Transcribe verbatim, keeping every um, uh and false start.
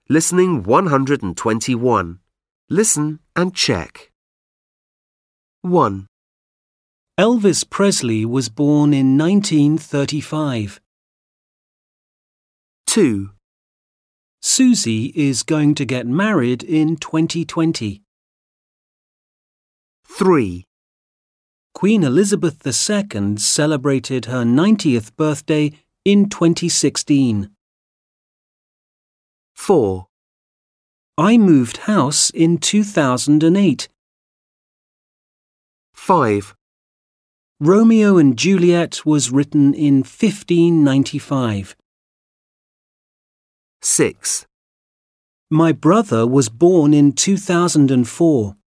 Listening one hundred twenty-one. Listen and check. one. Elvis Presley was born in nineteen thirty-five. two. Susie is going to get married in twenty twenty. three. Queen Elizabeth the Second celebrated her ninetieth birthday in twenty sixteen. four. I moved house in two thousand eight. five. Romeo and Juliet was written in fifteen ninety-five. six. My brother was born in two thousand four.